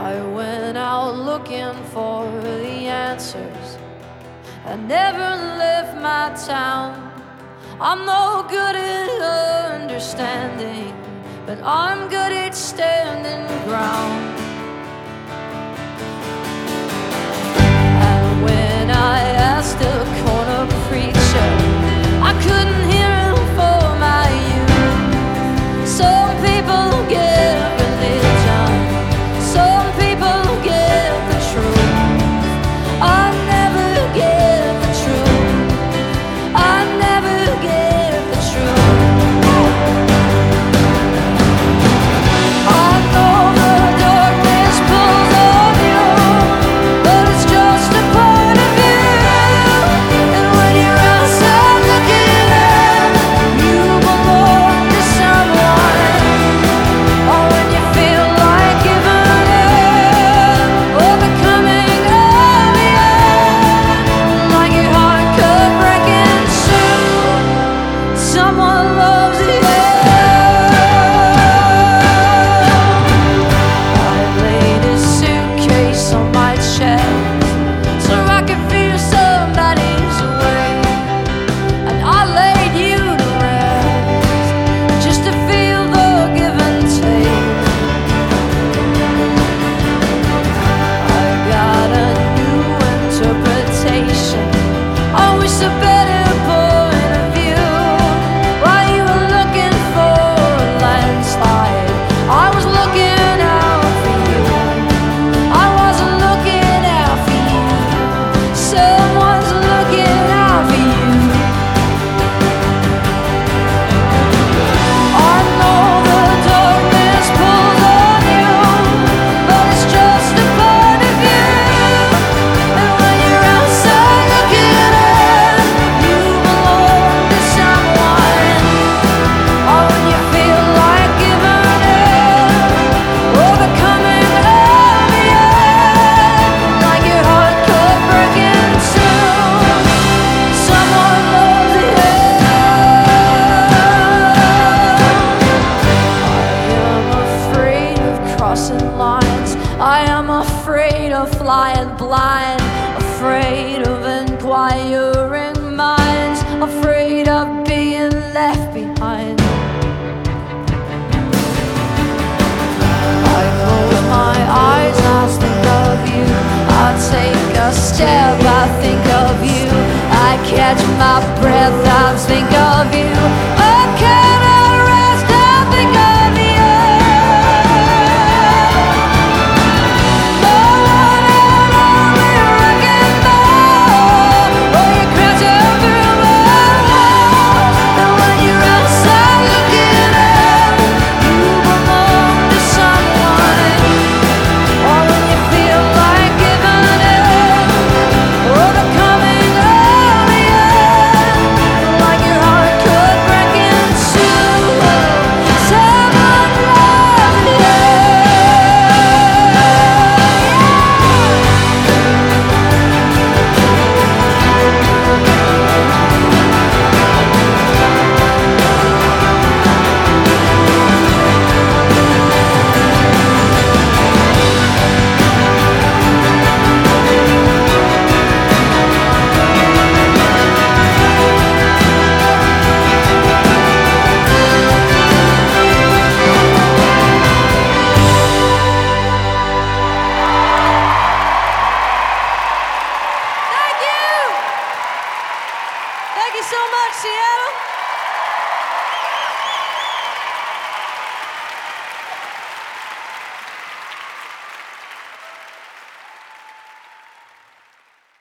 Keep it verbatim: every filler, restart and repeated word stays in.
I went out looking for the answers. I never left my town. I'm no good at understanding, but I'm good at standing ground. And when I asked a corner preacher, I couldn't hear him for my youth. Some people get religion, some people get the truth. I never get the truth. I never get the truth. I know the darkness pulls on you, but it's just a part of you. And when you're outside looking in, you belong to someone. Or when you feel like giving in, or becoming of the end, like your heart could break in two, someone loves you. I laid a suitcase on my chest so I could feel somebody's weight, and I laid you to rest just to feel the give and take. I got a new interpretation. I wish a better point of view. While you were looking for a landslide, I was looking out for you. I wasn't looking out for you. Someone's looking out for you. I know the darkness pulls on you, but it's just a part of you. And when you're outside looking in, you belong to someone. Or when you feel like giving in, or becoming of the end, like your heart could break in two, someone loves you. I am afraid of crossing lines. I am afraid of flying blind, afraid of inquiring minds, afraid of